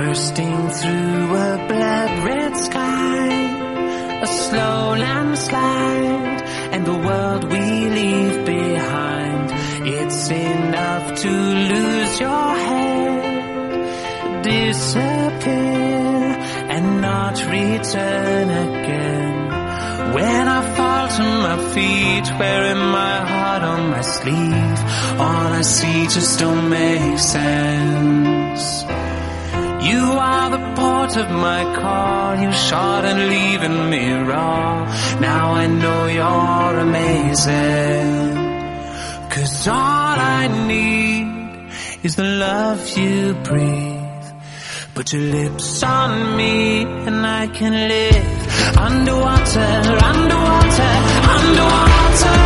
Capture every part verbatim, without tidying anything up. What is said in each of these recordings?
bursting through a blood-red sky, a slow landslide, and the world we leave behind. It's enough to lose your head, disappear, and not return again. When I fall to my feet, wearing my heart on my sleeve, all I see just don't make sense. You are the port of my call, you shot and leaving me raw. Now I know you're amazing, 'cause all I need is the love you breathe. Put your lips on me and I can live underwater, underwater, underwater.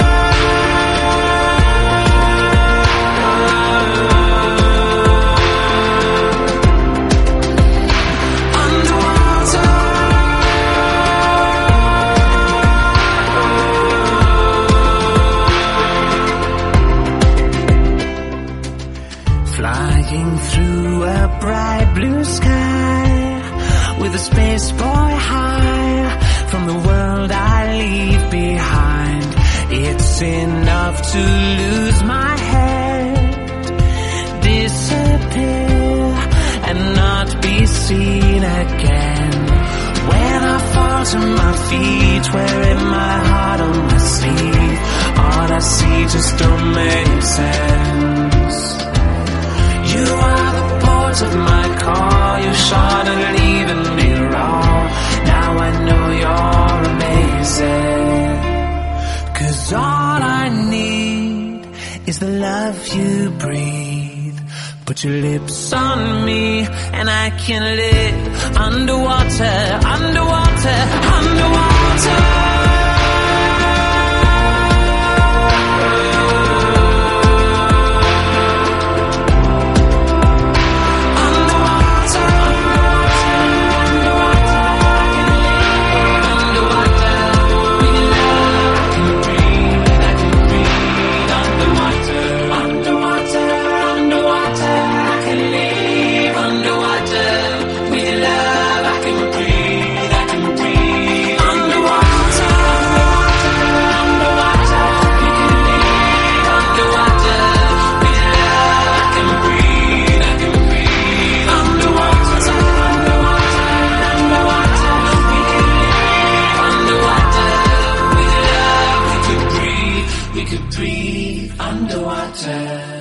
Flying through a bright blue sky, with a space boy high, from the world I leave behind. It's enough to lose my head, disappear, and not be seen again. When I fall to my feet, wearing my heart on my sleeve, all I see just don't make sense. You are the port of my call, you shot and leaving me raw. Now I know you're amazing, 'cause all I need is the love you breathe. Put your lips on me and I can live underwater, underwater, underwater. Breathe underwater.